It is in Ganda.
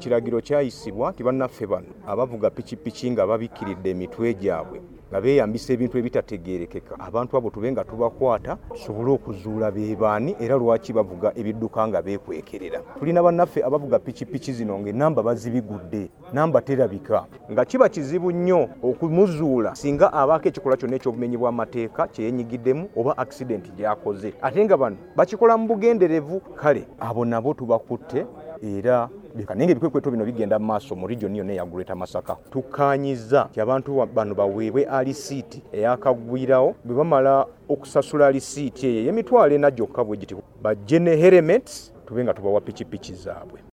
ekiragiro kyayisibwa ti bannaffe bano abavuga pikipiki nga babikkiridde emitwe gyabwe nga beeyambisa ebintu ebitategeerekeka, abantu abo tube nga tubakwata tusobole okuzuula be baani era lwaki bavuga ebidduka nga beekwekerera. Tulina bannaffe abavuga pikipiki zino ng'ennamba bazibigudde, namba terabika, nga kiba kizibu nnyo okumuzuula singa abaako ekikola kyonna eky'obumenyi bw'amateeka kye yeenyigiddemu oba accident gy'akoze. Ate nga bano bakikola mu bugenderevu, kale abo nabo tubakutte era nange ebikwekweto bino bigenda mu maaso mu region yonna eya Greater Masaka. Tukkaanyiza nti abantu bano baweebwe alisiiti eyakagwirawo, bwe bamala okusasula alisiiti eyo ey'emitwalo ena gyokka bwe giti bajje ne helmets tube nga tubawa pikipiki zaabwe.